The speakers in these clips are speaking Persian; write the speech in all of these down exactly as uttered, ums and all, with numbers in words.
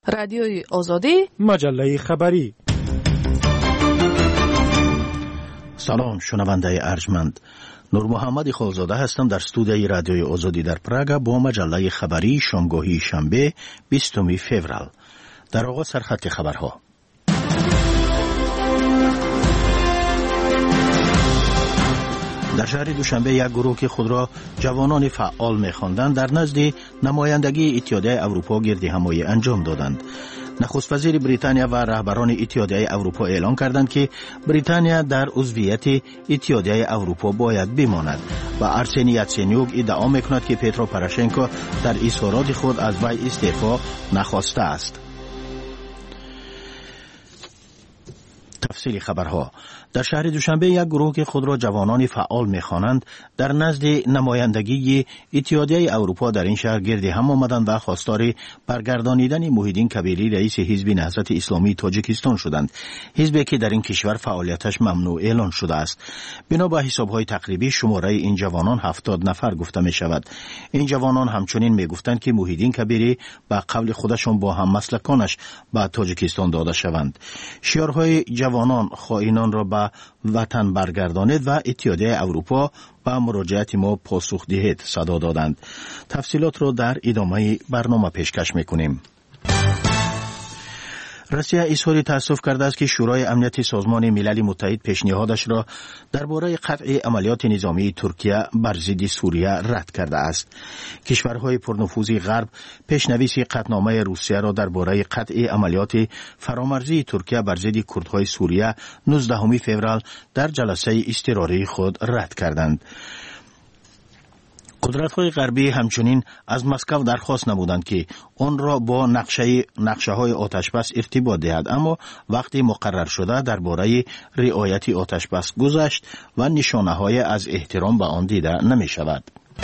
رادیوی آزادی، مجله خبری. سلام شنونده ارجمند، نور محمد خالزاده هستم در استودیوی رادیوی آزادی در پراگ با مجله خبری شامگاهی شنبه بیستم فوریه. در آغاز سرخط خبرها. در شهر دوشنبه یک گروه که خود را جوانان فعال می‌خواندند در نزد نمایندگی اتحادیه اروپا گردهمایی انجام دادند. نخست وزیر بریتانیا و رهبران اتحادیه اروپا اعلام کردند که بریتانیا در عضویت اتحادیه اروپا باید بماند و ارسنی یاتسنیوک ادعا می‌کند که پیترو پروشنکو در اظهارات خود از وی استعفا نخواسته است. تفصیل خبرها. در شهر دوشنبه یک گروه که خود را جوانان فعال می‌خوانند در نزد نمایندگی اتحادیه اروپا در این شهر گرد هم آمدند و خواستار برگردانیدن محیدین کبیری رئیس حزب نهضت اسلامی تاجیکستان شدند، حزبی که در این کشور فعالیتش ممنوع اعلان شده است. بنا به حساب‌های تقریبی شماره این جوانان هفتاد نفر گفته می شود. این جوانان همچنین میگفتند که محیدین کبیری به قول خودشان با هم مسلکانش به تاجیکستان داده شوند. شعارهای جوانان خائنان را به وطن برگردانید و اتحادیه اروپا به مراجعت ما پاسخ دهید صدا دادند. تفصیلات را در ادامه برنامه پیشکش میکنیم. روسیه اظهار تأسف کرده است که شورای امنیت سازمان ملل متحد پیشنهادش را درباره قطع عملیات نظامی ترکیه بر ضد سوریه رد کرده است. کشورهای پرنفوذ غرب پیشنویس قطعنامه روسیه را درباره قطع عملیات فرامرزی ترکیه بر ضد کردهای سوریه نوزدهم فوریه در جلسه اضطراری خود رد کردند. قدرت‌های غربی همچنین از مسکو درخواست نمودند که آن را با نقشه نقشه‌های آتشبس ارتباط دهد، اما وقتی مقرر شده درباره رعایت آتشبس گذشت و نشانه‌های از احترام به آن دیده نمی‌شود.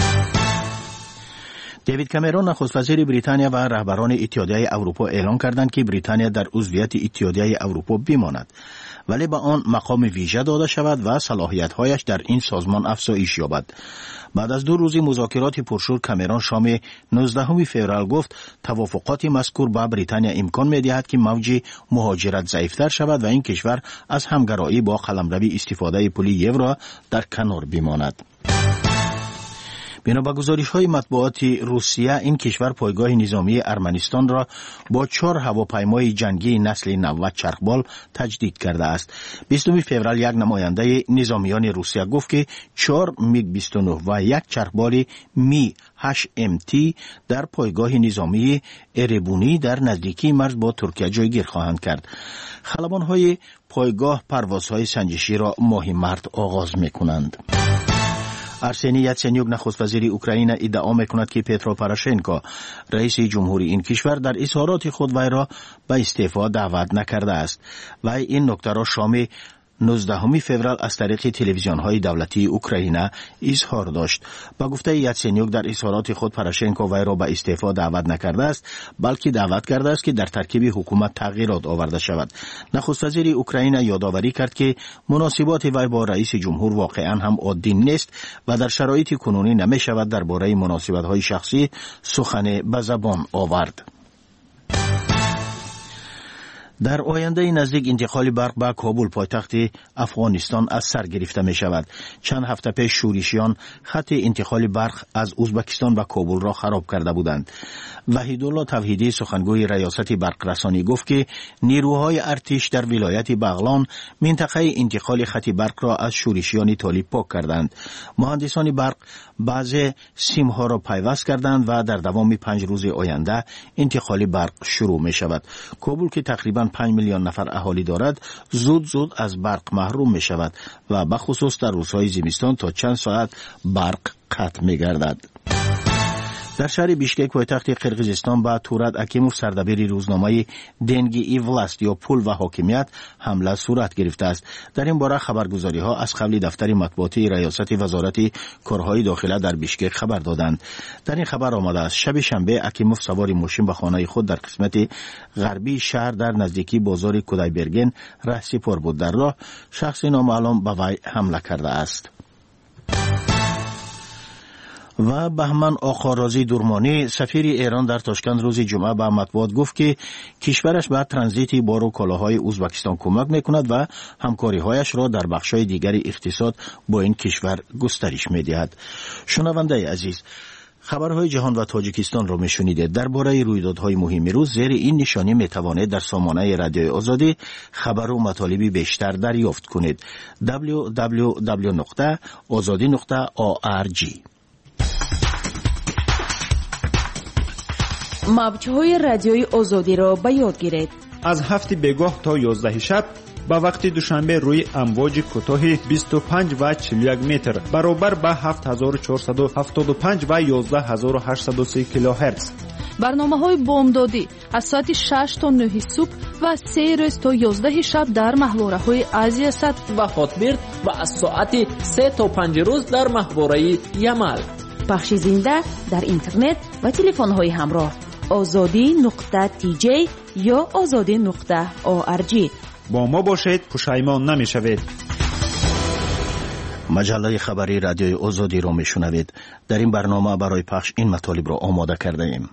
دیوید کامرون نخست وزیر بریتانیا و رهبران اتحادیه اروپا اعلام کردند که بریتانیا در عضویت اتحادیه اروپا بماند، ولی به آن مقام ویژه داده شود و صلاحیت‌هایش در این سازمان افزایش یابد. بعد از دو روز مذاکرات پرشور کامرون شام نوزدهم فوریه گفت توافقات مذکور با بریتانیا امکان می‌دهد که موج مهاجرت ضعیف‌تر شود و این کشور از همگرایی با قلمروی استفاده پول یورو در کنار بماند. بنا به گزارش‌های مطبوعات روسیه، این کشور پایگاه نظامی ارمنستان را با چهار هواپیمای جنگی نسل نو چرخبال تجدید کرده است. بیستم فوریه یک نماینده نظامیان روسیه گفت که چهار میگ بیست و نه و یک چرخبال می هشت ام تی در پایگاه نظامی اربونی در نزدیکی مرز با ترکیه جایگیر خواهند کرد. خلبان‌های پایگاه پروازهای سنجشی را ماه مارس آغاز می‌کنند. ارسنی یاتسنیوک نخست وزیر اوکراین ادعا میکند که پیترو پروشنکو رئیس جمهوری این کشور در اظهارات خود وی را به استعفا دعوت نکرده است. وی این نکته را شام نوزدهم فوریه از طریق تلویزیون‌های دولتی اوکراین اظهار داشت. با گفته یاتسنیوک در اظهارات خود پروشنکو وی را به استعفا دعوت نکرده است، بلکه دعوت کرده است که در ترکیب حکومت تغییرات آورده شود. نخست وزیر اوکراین یادآوری کرد که مناسبات وی با رئیس جمهور واقعا هم عادی نیست و در شرایط کنونی نمی شود درباره مناسبت‌های شخصی سخن به زبان آورد. در آینده نزدیک انتقال برق به کابل پایتخت افغانستان از سر گرفته می شود. چند هفته پیش شورشیان خط انتقال برق از ازبکستان به کابل را خراب کرده بودند. وحیدالله توحیدی سخنگوی ریاست برق رسانی گفت که نیروهای ارتش در ولایت بغلان منطقه انتقال خط برق را از شورشیان طالب پاک کردند. مهندسان برق بعضی سیمها را پیوست کردند و در دوام پنج روز آینده انتقال برق شروع می شود. کابل که تقریباً پنج میلیون نفر اهالی دارد زود زود از برق محروم می شود و به خصوص در روزهای زمستان تا چند ساعت برق قطع می گردد. در شهر بیشکک پایتخت قرقیزستان با تورات اکیموف سردبیر روزنامه دنگی ایولاست یا پول و حاکمیت حمله صورت گرفته است. در این باره خبرگزاری ها از قبل دفتر مطبوعاتی ریاست وزارت کارهای داخله در بیشکک خبر دادند. در این خبر آمده است شب شنبه اکیموف سوار ماشین به خانه خود در قسمت غربی شهر در نزدیکی بازار کودایبرگن رهسپار بود. در راه شخص نامعلوم به وی حمله کرده است. و بهمن آقا رازی درمانی سفیر ایران در تاشکند روز جمعه به مطبوعات گفت که کشورش به ترانزیت بار و کالاهای ازبکستان کمک میکند و همکاری‌هایش را در بخش‌های دیگر اقتصاد با این کشور گسترش می‌دهد. شنونده عزیز، خبرهای جهان و تاجیکستان را میشنیدید. درباره رویدادهای مهم روز زیر این نشانی میتوانید در سامانه رادیوی آزادی خبر و مطالبی بیشتر دریافت کنید. دبلیو دبلیو دبلیو نقطه آزادی نقطه او آر جی. موج‌های رادیوی آزادی را به یاد گیرید. از هفت بگاه تا یازده شب با وقت دوشنبه روی امواج کوتاه بیست و پنج و چهل و یک متر برابر با هفت هزار و چهارصد و هفتاد و پنج و یازده هزار و هشتصد و سی کیلوهرتز. برنامه‌های بامدادی از ساعت شش تا نه صبح و سه روز تا یازده شب در محوره‌های آسیا صد و هاتبرد و از ساعت سه تا پنج روز در محوره یمل. پخش زنده در اینترنت و تلفن‌های همراه آزادی نقطه تی جی یا آزادی نقطه او آر جی. با ما باشید، پشیمان نمی‌شوید. مجله خبری رادیوی آزادی را میشنوید. در این برنامه برای پخش این مطالب را آماده کرده ایم.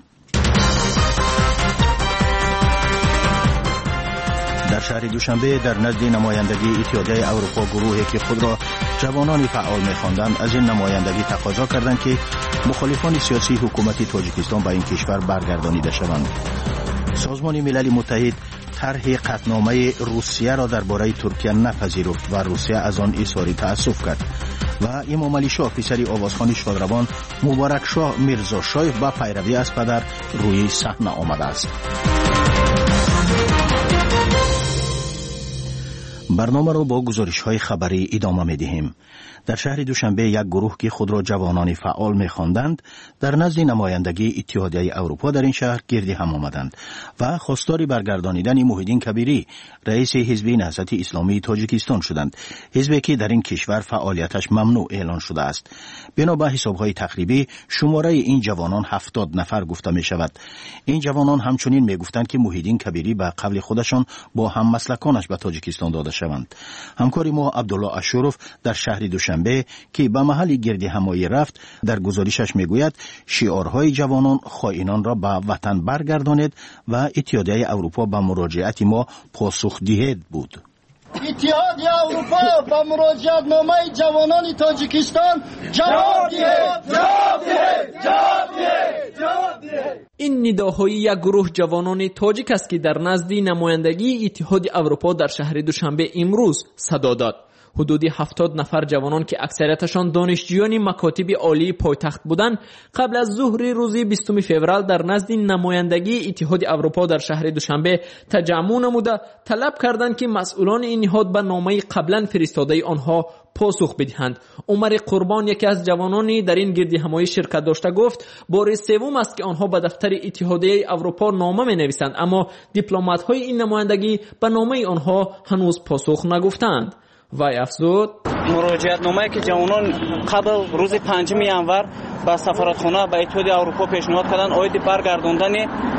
در شهر دوشنبه در نزد نمایندگی اتحادیه اروپا گروهی که خود را جوانان فعال می‌خواندند از این نمایندگی تقاضا کردند که مخالفان سیاسی حکومت تاجیکستان به این کشور برگردانیده شوند. سازمان ملل متحد طرح قطعنامه روسیه را درباره ترکیه نپذیرفت و روسیه از آن اظهار تأسف کرد و امام علی شاه پسر آوازخوان شادروان مبارک شاه میرزا شاه با پیروی از پدر روی صحنه آمده است. برنامه را با گزارش‌های خبری ادامه می‌دهیم. در شهر دوشنبه یک گروه که خود را جوانان فعال می‌خواندند در نزد نمایندگی اتحادیه اروپا در این شهر گرد هم آمدند و خواستار برگردانیدن محیدین کبیری رئیس حزب نهضت اسلامی تاجیکستان شدند، حزبی که در این کشور فعالیتش ممنوع اعلان شده است. بنا به حساب‌های تقریبی شماره این جوانان هفتاد نفر گفته می‌شود. این جوانان همچنین می‌گفتند که محیدین کبیری به قول خودشان با هممسلکانش به تاجیکستان داده شوند. همکار ما عبدالله اشرف در شهر دوشنبه که به محل گرد همایی رفت در گزارشش میگوید شعارهای جوانان خائنان را به وطن برگردانید و اتحادیه اروپا به مراجعت ما پاسخ دهید بود. اتحادیه اروپا با مراجعت نامه جوانان تاجیکستان جواب دهید، جواب دهید، جواب دهید، جواب دهید. این نداهای یک گروه جوانان تاجیک است که در نزد نمایندگی اتحاد اروپا در شهر دوشنبه امروز صدا داد. حدود هفتاد نفر جوانان که اکثریتشان دانشجویان مکاتب عالی پایتخت بودند قبل از ظهر روز بیستم فوریه در نزد نمایندگی اتحاد اروپا در شهر دوشنبه تجمع نموده طلب کردند که مسئولان این نهاد به نامه قبلا فرستاده آنها پاسخ بدهند. عمر قربان یکی از جوانانی در این گردی همایی شرکت داشته گفت بار سوم است که آنها به دفتر اتحادیه اروپا نامه می نویسند، اما دیپلمات های این نمایندگی به نامه آنها هنوز پاسخ نگفتند. وای افزود مراجعت نامه‌ای که جوانان قبل روز پنجم ینور به سفارتخانه به اتحاد اروپا پیشنهاد کردند اید برگرداندن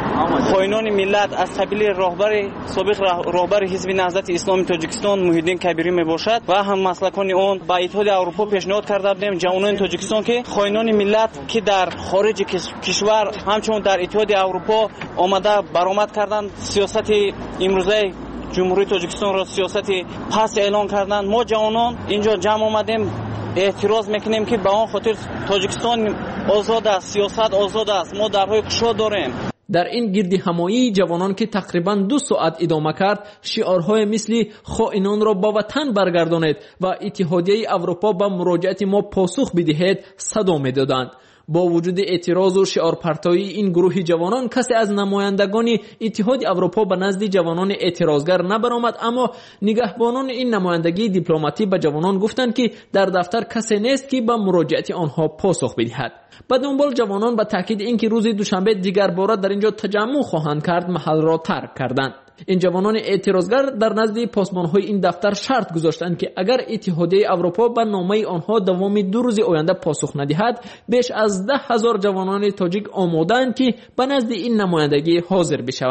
خائنان ملت از قبیل راهبر سابق راهبر حزب نهضت اسلامی تاجیکستان محیدین کبیری میباشد و هم مسلکان اون به اتحاد اروپا پیشنهاد کرده بودیم جوانان تاجیکستان که خائنان ملت که در خارج کشور همچنین در اتحاد اروپا آمده برآمد کردند سیاست امروزه جمهوری تاجیکستان را سیاست پس اعلان کردند. ما جوانان اینجا جمع آمدیم اعتراض میکنیم که به آن خاطر تاجیکستان آزاد است، سیاست آزاد است، ما درهای گشاد داریم. در این گردی همایی جوانان که تقریبا دو ساعت ادامه کرد شعارهای مثل خائنان را با وطن برگردانید و اتحادیه اروپا به مراجعت ما پاسخ بدهید صدا میدادند. با وجود اعتراض و شعار پرتایی این گروه جوانان کسی از نمایندگان اتحاد اروپا به نزد جوانان اعتراضگر نبرآمد، اما نگهبانان این نمایندگی دیپلماتی به جوانان گفتند که در دفتر کسی نیست که به مراجعت آنها پاسخ بدهد. به دنبال جوانان به تاکید اینکه روز دوشنبه دیگر بار در اینجا تجمع خواهند کرد محل را ترک کردند. این جوانان اعتراضگر در نزد پاسبان‌های این دفتر شرط گذاشتند که اگر اتحادیه اروپا به نامه آنها دوام دو روز آینده پاسخ ندهد بیش از ده هزار جوانان تاجیک آماده‌اند که به نزد این نمایندگی حاضر بشوند.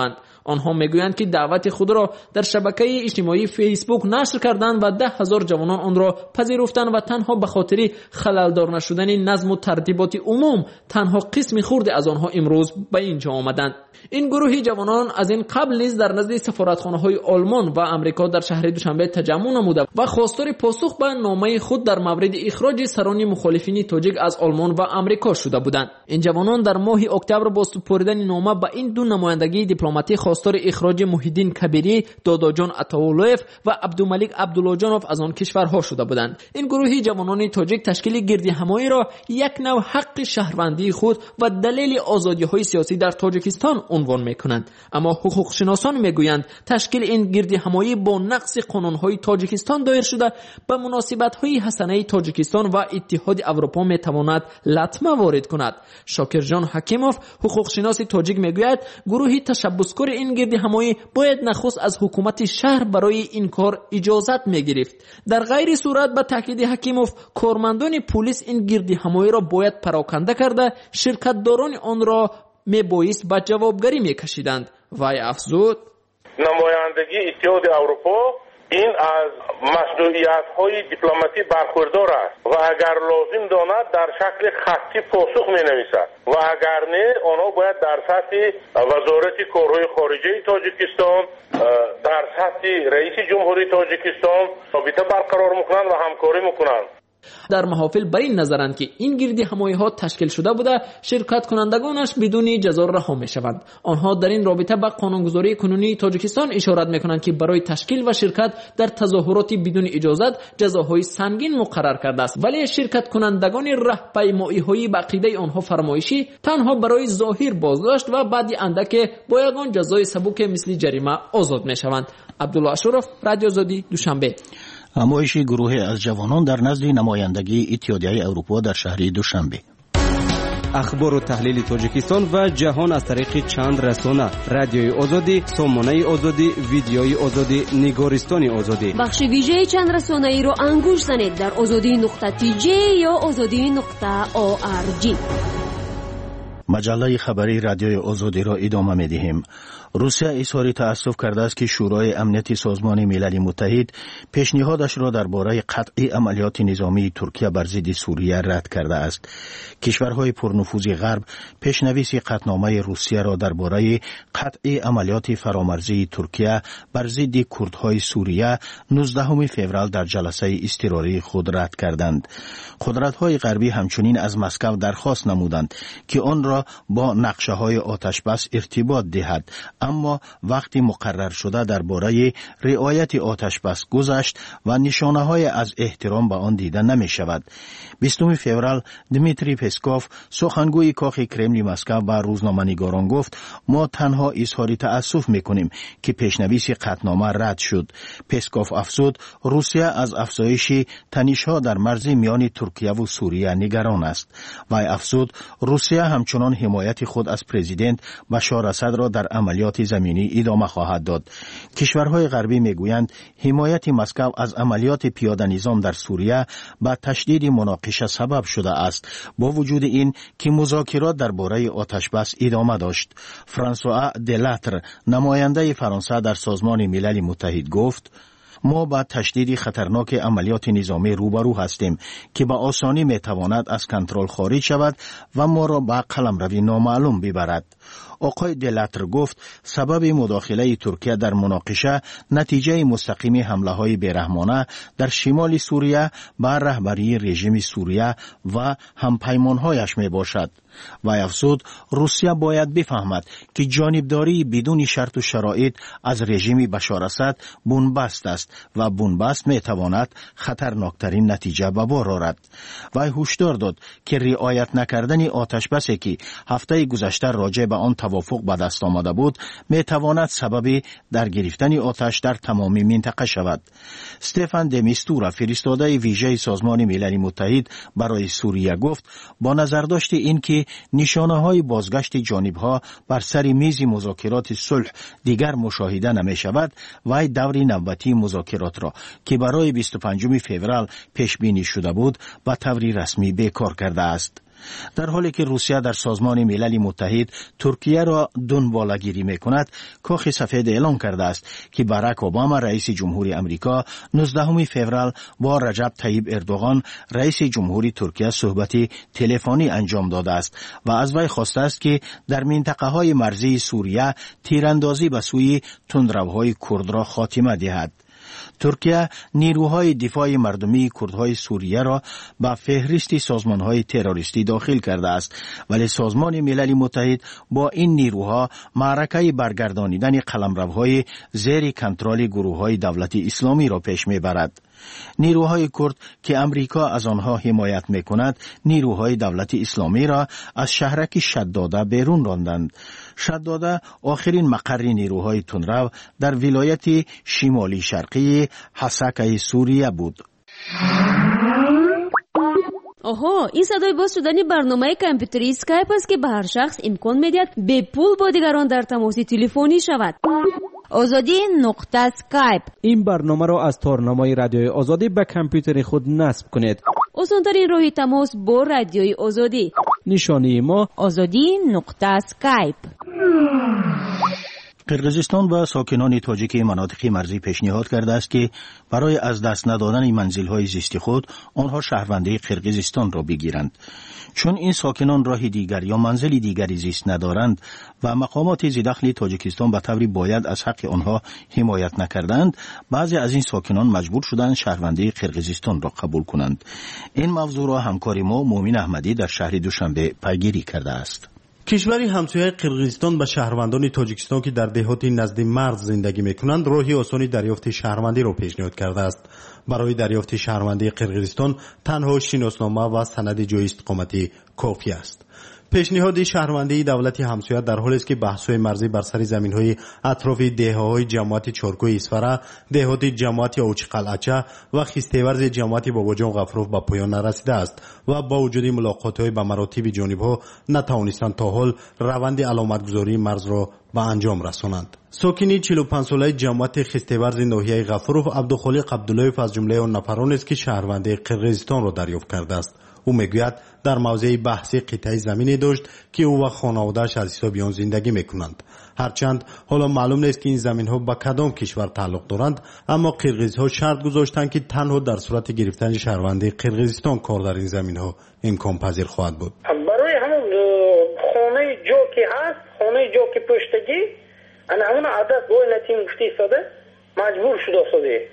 آنها میگویند که دعوت خود را در شبکه اجتماعی فیسبوک نشر کردند و ده هزار جوانان آن را پذیرفتند و تنها به خاطر خللدار نشدن نظم و ترتیبات عموم تنها قسمی خرد از آنها امروز به اینجا آمدند. این گروه جوانان از این قبل نیز در نزد سفارتخانه‌های آلمان و امریکا در شهر دوشنبه تجمع نموده و خواستار پاسخ به نامه خود در مورد اخراج سران مخالفین تاجیک از آلمان و امریکا شده بودند. این جوانان در ماه اکتبر با سپردن نامه به این دو نمایندگی دیپلماتی خواستار اخراج محیدین کبیری، داداجان عطاولویف و عبدالملک عبداللهجانوف از آن کشورها شده بودند. این گروه جوانان تاجیک تشکیل گردی همایی را یک نوع حق شهروندی خود و دلیل آزادی‌های سیاسی در تاجیکستان عنوان می‌کنند، اما حقوق شناسان می‌گویند تشکیل این گردی همایی با نقض قانون‌های تاجیکستان دایر شده به مناسبت‌های حسنه تاجیکستان و اتحاد اروپا می‌تواند لطمه وارد کند. شاکر جان حکیموف حقوق شناس تاجیک می‌گوید گروه تشبثکار این گردی همایی باید نخست از حکومت شهر برای این کار اجازت می‌گرفت. در غیر صورت به تاکید حکیموف کارمندان پلیس این گردی همایی را باید پراکنده کرده شرکتداران آن را میبایست به جوابگری میکشیدند. وی افزود نمایندگی اتحاد اروپا این از مسئولیت‌های دیپلماتی برخوردار است و اگر لازم داند در شکل خطی پاسخ می‌نویسد و اگر نه آنها باید در سطح وزارت کارهای خارجه تاجیکستان، در سطح رئیس جمهوری تاجیکستان رابطه برقرار می‌کنند و همکاری می‌کنند. در محافل بر این نظرند که این گردی همایی ها تشکیل شده بوده شرکت کنندگانش بدون جزا رها می شوند. آنها در این رابطه به قانونگذاری کنونی تاجیکستان اشارت می کنند که برای تشکیل و شرکت در تظاهرات بدون اجازت جزاهای سنگین مقرر کرده است، ولی شرکت کنندگان راهپیمایی های به عقیده آنها فرمایشی تنها برای ظاهر بازداشت و بعد اندک با یگان جزای سبک مثل جریمه آزاد می شوند. عبدالله اشرف، رادیو آزادی، دوشنبه. همایش گروه از جوانان در نزد نمایندگی اتحادیه اروپا در شهر دوشنبه. اخبار و تحلیل تاجیکستان و جهان از طریق چند رسانه: رادیوی آزادی، سامانه آزادی، ویدیوی آزادی، نگارستان آزادی. بخش ویژه چند رسانه ای را انگوش زنید در آزادی نقطه تی جی یا آزادی نقطه او آر جی. مجله خبری رادیوی آزادی را ادامه می دهیم. روسیه اظهار تأسف کرده است که شورای امنیت سازمان ملل متحد پیشنهادش را درباره قطع عملیات نظامی ترکیه بر ضد سوریه رد کرده است. کشورهای پرنفوذ غرب پیشنویس قطعنامه روسیه را درباره قطع عملیات فرامرزی ترکیه بر ضد کردهای سوریه نوزدهم فوریه در جلسه اضطراری خود رد کردند. قدرت‌های غربی همچنین از مسکو درخواست نمودند که آن را با نقشه‌های آتشبس ارتباط دهد، اما وقتی مقرر شده درباره رعایت آتشبس گذشت و نشانه‌های از احترام به آن دیده نمی شود. بیستم فوریه دمیتری پسکوف سخنگوی کاخ کرملین مسکو به روزنامه‌نگاران گفت ما تنها اظهار تأسف می‌کنیم که پیشنویس قطعنامه رد شد. پسکوف افزود روسیه از افزایش تنش‌ها در مرز میان ترکیه و سوریه نگران است. و افزود روسیه همچنان حمایت خود از پرزیدنت بشار اسد را در عملیات زمینی ادامه خواهد داد. کشورهای غربی میگویند حمایت مسکو از عملیات پیاده نظام در سوریه به تشدید مناقشه سبب شده است، با وجود این که مذاکرات درباره آتشبس ادامه داشت. فرانسوا دلاتر نماینده فرانسه در سازمان ملل متحد گفت ما با تشدید خطرناک عملیات نظامی روبرو هستیم که به آسانی میتواند از کنترل خارج شود و ما را به قلمروی نامعلوم ببرد. آقای دلاتر گفت سبب مداخله ترکیه در مناقشه نتیجه مستقیم حمله های بیرحمانه در شمال سوریه بر رهبری رژیم سوریه و همپیمانهایش می باشد. و افزود روسیه باید بفهمد که جانبداری بدون شرط و شرایط از رژیم بشار اسد بنبست است و بنبست می تواند خطرناکترین نتیجه به بار آورد. و هشدار داد که رعایت نکردن آتشبسی که هفته گذشته راجع به آن توافق به دست آمده بود می تواند سبب در گرفتن آتش در تمام منطقه شود. استفان د میستورا فرستاده ویژه سازمان ملل متحد برای سوریه گفت با نظر داشت این که نشانه های بازگشت جانب ها بر سر میز مذاکرات صلح دیگر مشاهده نمی شود و دور نوبتی مذاکرات را که برای بیست و پنجم فوریه پیش بینی شده بود به طور رسمی بیکار کرده است. در حالی که روسیه در سازمان ملل متحد ترکیه را دنباله‌گیری می‌کند، کاخ سفید اعلام کرده است که باراک اوباما رئیس جمهوری امریکا نوزدهم فوریه با رجب طیب اردوغان رئیس جمهوری ترکیه صحبت تلفنی انجام داده است و از وی خواسته است که در منطقه‌های مرزی سوریه تیراندازی به سوی تندروهای کرد را خاتمه دهد. ترکیه نیروهای دفاع مردمی کردهای سوریه را به فهرست سازمانهای تروریستی داخل کرده است، ولی سازمان ملل متحد با این نیروها معرکه برگردانیدن قلمروهای زیر کنترل گروههای دولت اسلامی را پیش میبرد. نیروهای کرد که امریکا از آنها حمایت میکند، نیروهای دولت اسلامی را از شهرک شداده بیرون راندند. شداده آخرین مقر نیروهای تندرو در ولایت شمالی شرقی حسکه سوریه بود. آها، این صدای باز شدن برنامه کامپیوتری اسکایپ است که به هر شخص امکان میدهد به پول با دیگران در تماس تلفنی شود. آزادی نقطه اسکایپ. این برنامه را از تارنمای رادیوی آزادی به کامپیوتر خود نصب کنید. آسان‌ترین راه تماس با رادیوی آزادی. نشانی ما آزادی نقطه اسکایپ. قرقیزستان و ساکنان تاجیک مناطق مرزی پیشنهاد کرده است که برای از دست ندادن منزل‌های زیستی خود آنها شهروندی قرقیزستان را بگیرند، چون این ساکنان راه دیگر یا منزل دیگری زیست ندارند و مقامات ذی‌دخل تاجیکستان به طوری باید از حق آنها حمایت نکردند. بعضی از این ساکنان مجبور شدند شهروندی قرقیزستان را قبول کنند. این موضوع را همکار ما مومن احمدی در شهر دوشنبه پیگیری کرده است. کشوری همسایه قرقیزستان به شهروندان تاجیکستان که در دهاتی نزد مرز زندگی میکنند راهی آسانی دریافت شهروندی را پیشنهاد کرده است. برای دریافت شهروندی قرقیزستان تنها شناسنامه و سند جای استقامتی کافی است. پیشنهاد شهروندی دولت همسایه در حالی است که بحث‌های مرزی بر سر زمین‌های اطراف دهه‌های جماعت چارکوی اسفره، دهات جماعت اوچقلعچه و خیسته‌ورز جماعت باباجان غفروف به پایان نرسیده است و با وجود ملاقات‌های به مراتب جانب‌ها نتوانستند تا حال روند علامتگذاری مرز را به انجام رسانند. ساکنی چهل و پنج ساله جماعت خیسته‌ورز ناحیه غفروف عبدالخالق عبداللهیف از جمله آن نفران است که شهروندی قرقیزستان را دریافت کرده است. او میگوید در موضع بحثی قطعه زمینی داشت که او و خانواده‌اش از حساب آن زندگی میکنند. هرچند حالا معلوم نیست که این زمین‌ها به کدام کشور تعلق دارند، اما قرقیزها شرط گذاشتند که تنها در صورت گرفتن شهروندی قرقیزستان کار در این زمین‌ها امکان پذیر خواهد بود. برای همون خانه جو که هست، خانه جو که پشتگی، انا همون عدد گوی نتیم گفتی ساده مجبور شده ساده.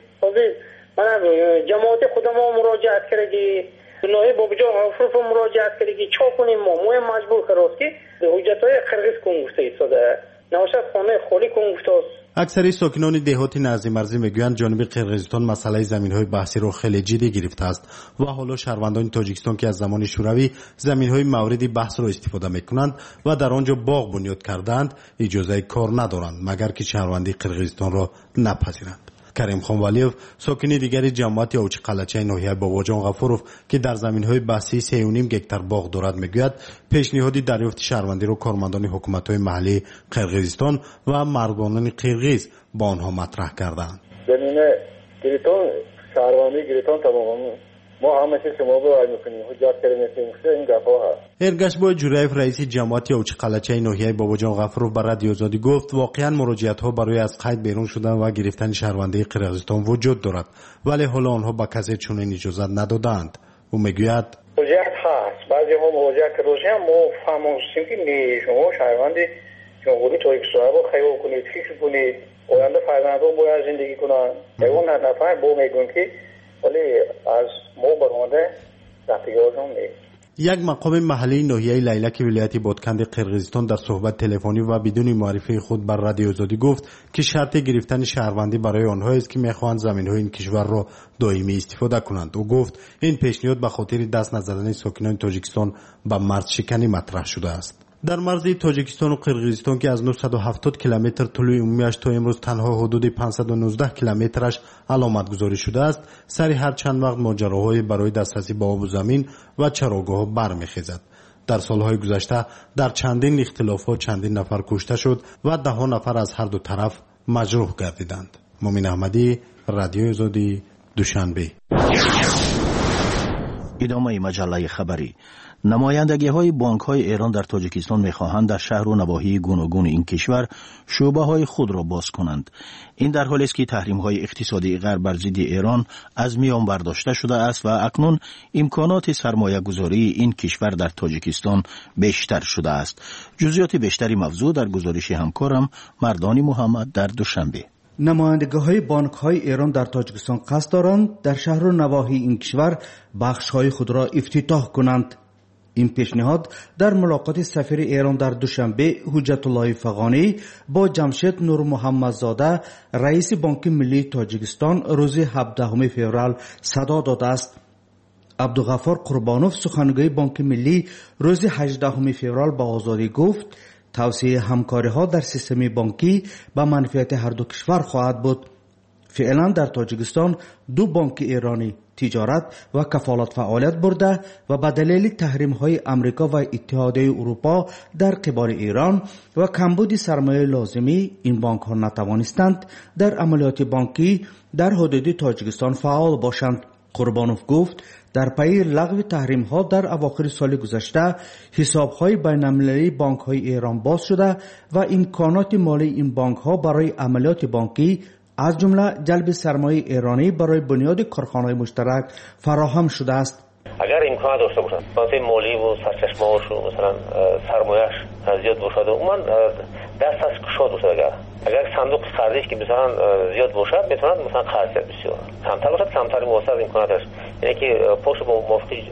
من جماعت خودم مراجعت کردی نوعی بابجا غفروف مراجعت کردی که چا کنیم ما موی مجبور کراست که حجتهای قرقیز کن گفته ایستاده نوشت خانه خالی کن گفته است. اکثری ساکنان دهات نزد مرزی میگویند جانب قرقیزستان مسئله زمین‌های بحثی را خیلی جدی گرفته است و حالا شهروندان تاجیکستان که از زمان شوروی زمین‌های مورد بحث را استفاده میکنند و در آنجا باغ بنیاد کردند اجازه کار ندارند مگر که شهروندی قرقیزستان را نپذیرند. کریم خان ولیف ساکن دیگری جماعت اوچقلعچه ناحیه باباجان غفروف که در زمین‌های بحثی سه و نیم گکتار باغ دارد میگوید پیشنهادی دریافت شهروندی را کارمندان حکومت‌های محلی قرقیزستان و مردمان قرقیز با آنها مطرح کردند. زمینه گریتون شهروندی گریتون تماما ما همه چیز شما رو عرض می‌کنیم حجت کردیم این گپا هست. ارگشبای جوریف رئیس جماعت اوچقلعچه ناحیه باباجان غفروف بر رادیو آزادی گفت واقعا مراجعت‌ها برای از قید بیرون شدن و گرفتن شهروندی قرقیزستان وجود دارد ولی حالا آنها با کسی چنین اجازه ندادند. او میگوید مراجعت هست بعضی ما مراجعت کردیم ما فهمیدیم که نه شما شهروندی جمهوری تاجیکستان رو خیلی کنید فکر کنید آینده فرزندان باید زندگی کنند. اون نفر با میگن که ولی از ما برمانده رفتگاهشون نیست. یک مقام محلی ناحیه لیلک ولایت بادکند قرقیزستان در صحبت تلفنی و بدون معرفی خود بر رادیو آزادی گفت که شرط گرفتن شهروندی برای آنها است که میخواهند زمین‌های این کشور را دائمی استفاده کنند. او گفت این پیشنهاد به خاطر دست نزدن ساکنان تاجیکستان به مرز شکنی مطرح شده است. در مرز تاجیکستان و قرقیزستان که از نهصد و هفتاد کیلومتر طول عمومیش تا امروز تنها حدود پانصد و نوزده کیلومترش علامت گذاری شده است، سری هر چند وقت ماجراهای برای دسترسی به آب و زمین و چراگاه‌ها برمیخیزد. در سالهای گذشته در چندین اختلافات چندین نفر کشته شد و ده ها نفر از هر دو طرف مجروح گردیدند. مومن احمدی، رادیو آزادی، دوشنبه. ادامه مجله خبری. نمایندگی های بانک های ایران در تاجیکستان میخواهند در شهر و نواحی گوناگون این کشور شعبه های خود را باز کنند. این در حالی است که تحریم های اقتصادی غرب بر ضد ایران از میان برداشته شده است و اکنون امکانات سرمایه گذاری این کشور در تاجیکستان بیشتر شده است. جزئیات بیشتری موضوع در گزارش همکارم مردان محمد در دوشنبه. نمایندگی‌های بانک‌های ایران در تاجیکستان قصد دارند در شهر و نواحی این کشور بخش‌های خود را افتتاح کنند. این پیشنهاد در ملاقات سفیر ایران در دوشنبه حجت الله فغانی با جمشید نور محمدزاده رئیس بانک ملی تاجیکستان روز هفدهم فوریه صدا داده است. عبدالغفار قربانوف سخنگوی بانک ملی روز هجدهم فوریه با آزادی گفت توسعه همکاری‌ها در سیستم بانکی به منفعت هر دو کشور خواهد بود. فعلا در تاجیکستان دو بانک ایرانی تجارت و کفالت فعالیت برده و به دلیل تحریم‌های امریکا و اتحادیه اروپا در قبال ایران و کمبود سرمایه لازمی این بانک‌ها نتوانستند در عملیات بانکی در حدود تاجیکستان فعال باشند. قربانوف گفت در پی لغو تحریم ها در اواخر سال گذشته حساب های بین المللی بانک های ایران باز شده و امکانات مالی این بانک ها برای عملیات بانکی از جمله جلب سرمایه ایرانی برای بنیاد کارخانه های مشترک فراهم شده است. اگر امکان داشته باشند منابع مالی و سرچشمه‌هاش و مثلا سرمایه‌اش زیاد باشه و عموما دست از گشاد باشه، اگر اگر صندوق قرضش که مثلا زیاد باشه میتونن مثلا قرض بسیار کمتر باشه، کمتر موثر امکاناتش، یعنی که پشت موافقی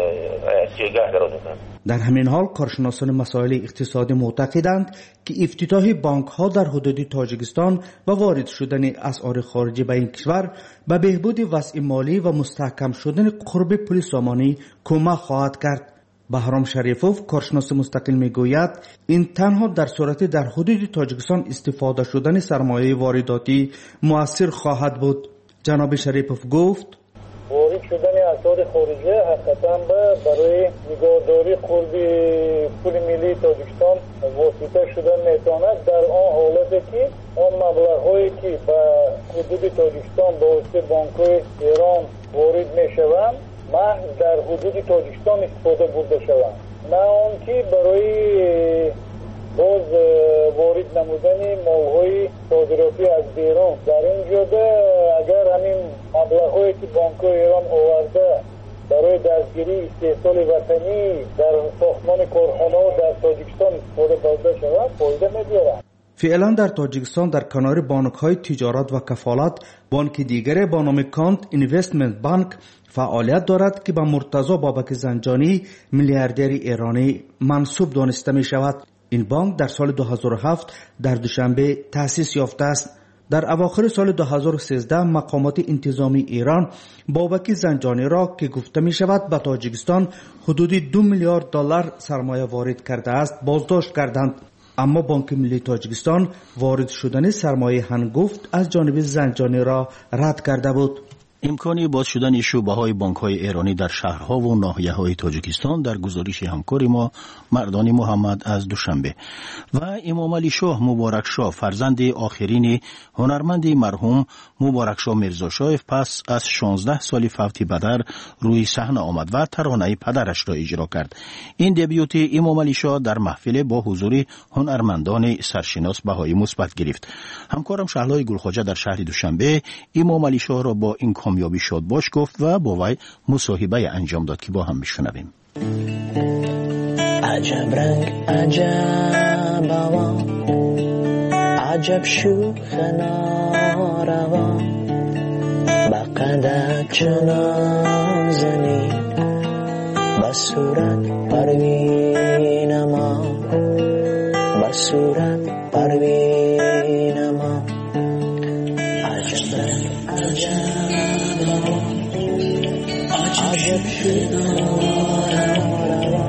جایگاه قرار می‌کنند. در همین حال کارشناسان مسائل اقتصادی معتقدند که افتتاح بانک ها در حدود تاجیکستان و وارد شدن اسعار خارجی به این کشور به بهبود وضع مالی و مستحکم شدن قرب پول سامانی کمک خواهد کرد. بهرام شریفوف کارشناس مستقل میگوید این تنها در صورت در حدود تاجیکستان استفاده شدن سرمایه وارداتی مؤثر خواهد بود. جناب شریفوف گفت وارد شدن اسعار خارجی حقیقتا برای نگهداری قرب پول ملی تاجیکستان واسطه شدن میتواند در آن حالتی که آن مبلغ‌هایی که به حدود تاجیکستان با واسطه بانک‌های ایران وارد میشوند محض در حدود تاجیکستان استفاده برده شوند، نه آن که برای باز وارد نمودن مال‌های صادراتی از بیرون. در اینجا اگر همین مبلغ‌هایی که بانک‌های ایران آورده برای دستگیری استحصال وطنی در ساختمان کارخانه‌ها در تاجیکستان استفاده برده شود فایده می‌گیرد. فعلا در تاجیکستان در کنار بانک‌های تجارت و کفالت بانک دیگری با نام کانت اینوستمنت بانک فعالیت دارد که به مرتضی بابک زنجانی میلیاردر ایرانی منسوب دانسته می شود. این بانک در سال دو هزار و هفت در دوشنبه تأسیس یافته است. در اواخر سال دو هزار و سیزده مقامات انتظامی ایران بابک زنجانی را که گفته می شود به تاجیکستان حدود دو میلیارد دلار سرمایه وارد کرده است بازداشت کردند. اما بانک ملی تاجیکستان وارد شدن سرمایه هنگفت از جانب زنجانی را رد کرده بود. امکانی باز شدن شعبه های بانک های ایرانی در شهرها و ناحیه های تاجیکستان در گزارش همکار ما مردان محمد از دوشنبه. و امام علی شاه مبارک شاه فرزند آخرین هنرمند مرحوم مبارک شاه میرزا شاه پس از شانزده سال فوت پدر روی صحنه آمد و ترانه پدرش را اجرا کرد. این دبیوت امام علی شاه در محفل با حضور هنرمندان سرشناس بهایی مثبت گرفت. همکارم شهلای گلخواجه در شهر دوشنبه امام علی شاه را با این کامیابی شاد باش گفت و با وی مصاحبه انجام داد که با هم میشنویم. عجب رنگ عجب هوا، عجب شوخ ناروا، بقدر چنازنی، بصورت پروین ما، بصورت پروین ما. عجب رنگ عجب هوا، عجب شوخ ناروا،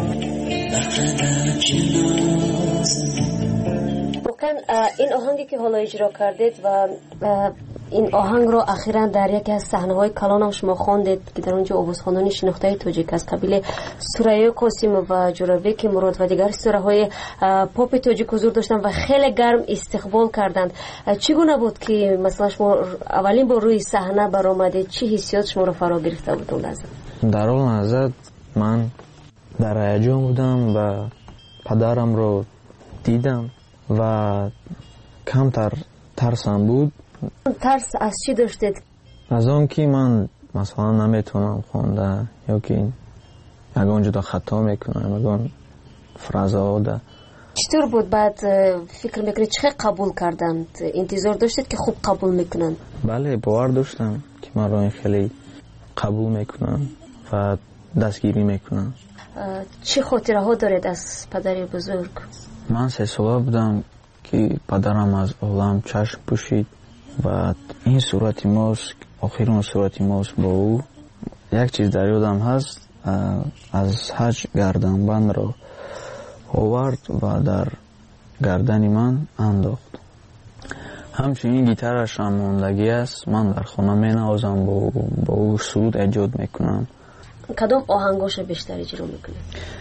واقعا این آهنگی که حالا اجرا کردید و این آهنگ رو اخیراً در یکی از صحنه‌های کلان هم شما خواندید که در اونجا آوازخوانان شناخته تاجیک از قبیل سوریا قاسم و جورابک مراد و دیگر سراهای پاپ تاجیک حضور داشتن و خیلی گرم استقبال کردند. چگونه بود که مثلا شما اولین بار روی صحنه برآمدید؟ چه حسیات شما رو فرا گرفته بود اون لحظه؟ در اون لحظه من در هیجان بودم و پدرم رو دیدم و کمتر ترسم بود. ترس از چی داشتید؟ از آن که من مثلا نمیتونم خونده یا که یگان جدا خطا میکنم، یگان فرازه ده. چطور بود بعد فکر میکنید چه قبول کردند؟ انتظار داشتید که خوب قبول میکنند؟ بله باور داشتم که من رو خیلی قبول میکنم و دستگیری میکنم. چه خاطره ها دارید از پدر بزرگ؟ من سه ساله بودم که پدرم از عالم چشم پوشید و این صورت ماست، آخرین صورت ماست با او. یک چیز در یادم هست، از حج گردنبند را آورد و در گردن من انداخت. همچنین گیتارش هم ماندگی است، من در خانه می نوازم، با, با او سرود ایجاد میکنم. کدام آهنگاش بیشتر اجرا میکنید؟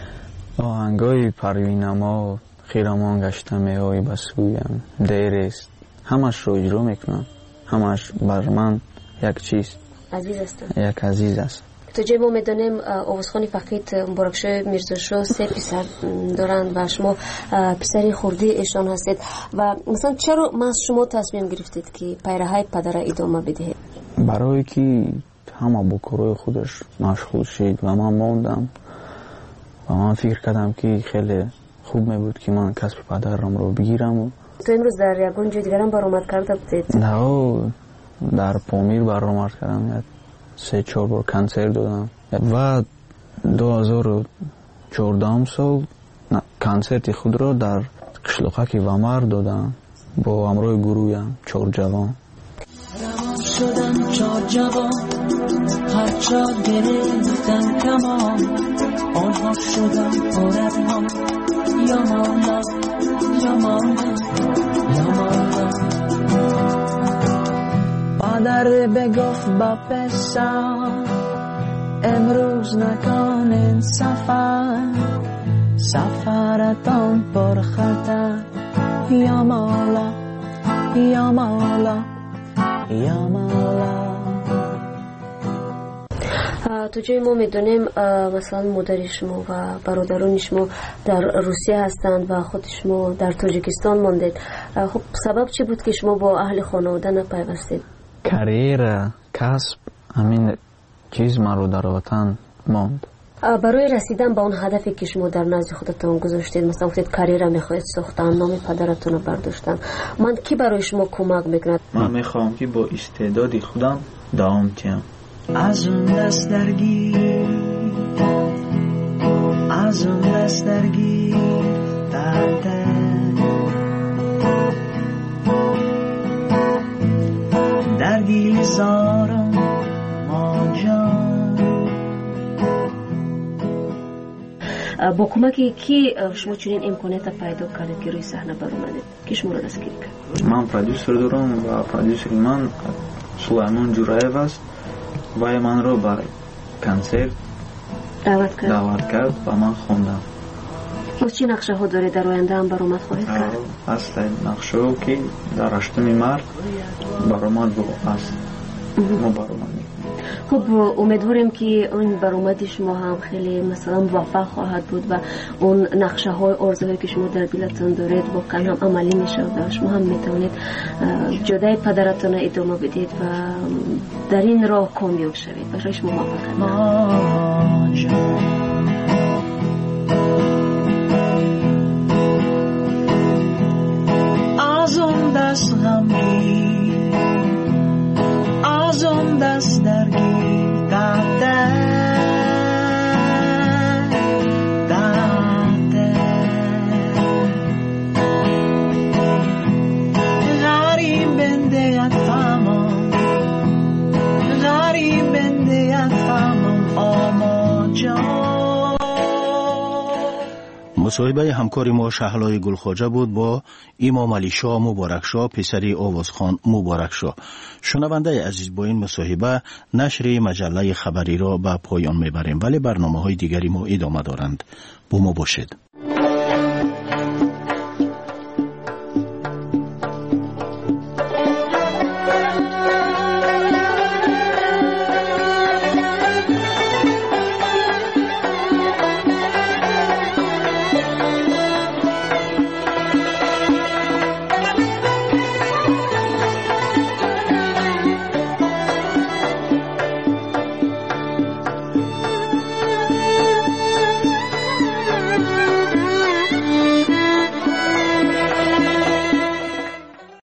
آهنگای پروینما، خیرمان گشته میای بسویم، دیرست، همش رو اجرا میکنم. همش بر من یک چیز عزیز است. یک عزیز است. تو جای ما میدانیم آوازخوان فقید مبارکشاه میرزاشاه سه پسر دارند و شما پسری خردی ایشان هستید و مثلا چرا ما شما تصمیم گرفتید که پیرهای پدر ادامه بدهید؟ برای که همه با کارهای خودش مشغول شد و من ماندم و من فکر کردم که خیلی خوب می بود که من کسب پدرم رو بگیرم. تو امروز در یگان جای دیگرم برآمد کرده بودید؟ نه، در پامیر برآمد کردم، سه چهار بار کنسرت دادم و دو هزار و چهارده سال کنسرت خود را در قشلوقک ومر دادم با همراه گروهیم چهار جوان. روان شدم چهار جوان، هرچا گرفتن کمان، آنها شدم پردهان، یا مولا یا مولا یا مولا. پدر بگفت با پسر امروز نکنین سفر، سفرتان پر خطر، یا مولا یا مولا یا مولا. تو جای ما میدونیم مثلا مادر شما و برادران شما در روسیه هستند و خود شما در تاجیکستان ماندید. خب سبب چی بود که شما با اهل خانواده نپیوستید؟ کریر، کسب، همین چیز من رو در وطن ماند. برای رسیدن به اون هدفی که شما در نزد خودتان گذاشتید، مثلا گفتید کاریر میخواید ساختن، نام پدرتون رو برداشتن، من کی برای شما کمک میکنه؟ من میخوام که با استعداد خودم دوام کنم. از اون دست درگیر، از اون دست درگیر درده، درگیر زارم ما جان. با کمک کی شما چنین امکانیت پیدا کردید که روی صحنه برآمدید؟ کی شما رو دستگیر کرد؟ من پرودوسر دارم و پرودوسر من سلیمان جورایف است و من رو به کنسرت دعوت کرد دعوت کرد و من خواندم. باز چی نقشه ها دارید در آینده هم برآمد خواهید کرد؟ اصل نقشه ها که در هشتم مارس برآمد بود است ما برآمد. خب امیدواریم که اون برآمد شما هم خیلی مثلا موفق خواهد بود و اون نقشه های آرزوهایی که شما در دلتون دارید واقعا هم عملی میشه و شما هم میتونید جدای پدرتون ادامه بدید و در این راه کامیاب شوید. برای شما موفقیت. از اون دست غمی، از اون دست درگیر داده داده، غریب بنده اتفامم، غریب بنده اتفامم آما جان. مصاحبه همکار ما شهلای گلخواجه بود با امام علی شاه مبارک شاه پسری آوازخوان مبارک شاه. شنونده عزیز، با این مصاحبه نشر مجله خبری را به پایان میبریم، ولی برنامه های دیگری ما ادامه دارند. با ما باشید.